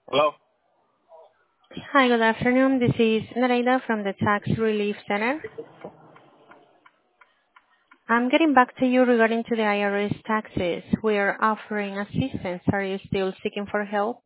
Hello? Hi, good afternoon. This is Nareda from the Tax Relief Center. I'm getting back to you regarding to the IRS taxes. We are offering assistance. Are you still seeking for help?